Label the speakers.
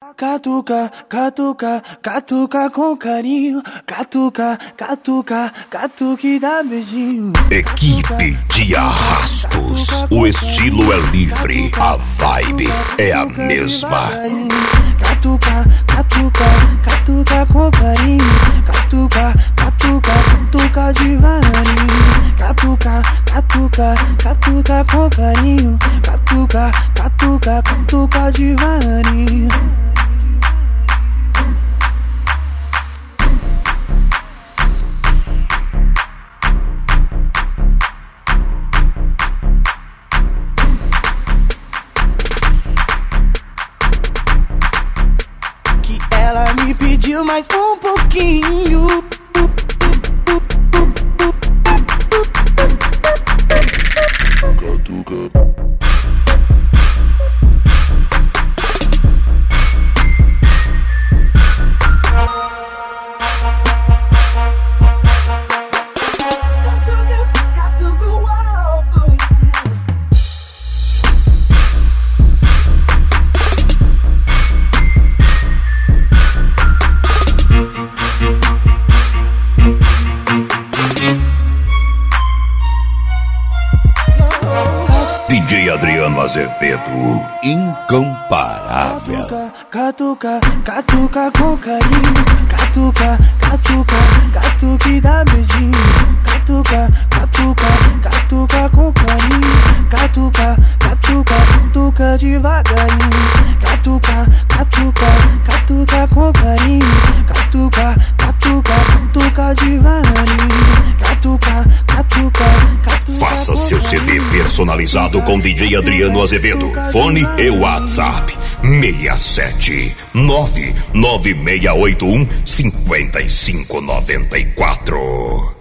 Speaker 1: Catuca, catuca, catuca com carinho. Catuca, catuca, catuque dá beijinho.
Speaker 2: Equipe de Arrastos. O estilo é livre, a vibe é a mesma.
Speaker 1: Catuca, catuca, catuca com carinho. Catuca, catuca, catuca devagarinho. Catuca, catuca, catuca com carinho. Catuca, catuca, catuca devagarinho. Ela me pediu mais um pouquinho. Catuca.
Speaker 2: DJ Adriano Azevedo, incomparável.
Speaker 1: Catuca, catuca com carinho. Catuca, catuca, catuque dá beijinho. Catuca, catuca, catuca com carinho. Catuca, catuca, catuca devagarinho. Catuca, catuca, catuca com carinho. Catuca, catuca, catuca devagarinho. Catuca, catuca, catuca.
Speaker 2: Faça seu CD personalizado com DJ Adriano Azevedo. Fone e WhatsApp 67 99681 5594.